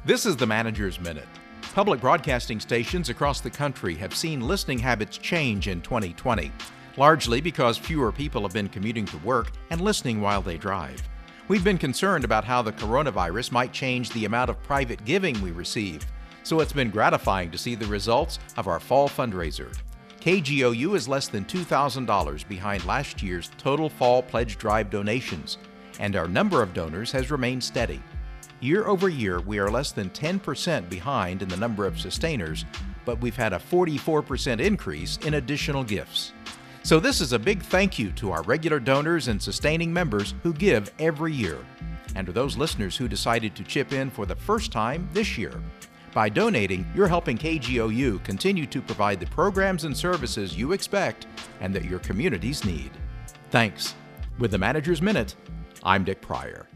This is the Manager's Minute. Public broadcasting stations across the country have seen listening habits change in 2020, largely because fewer people have been commuting to work and listening while they drive. We've been concerned about how the coronavirus might change the amount of private giving we receive, so it's been gratifying to see the results of our fall fundraiser. KGOU is less than $2,000 behind last year's total fall pledge drive donations, and our number of donors has remained steady. Year over year, we are less than 10% behind in the number of sustainers, but we've had a 44% increase in additional gifts. So this is a big thank you to our regular donors and sustaining members who give every year, and to those listeners who decided to chip in for the first time this year. By donating, you're helping KGOU continue to provide the programs and services you expect and that your communities need. Thanks. With the Manager's Minute, I'm Dick Pryor.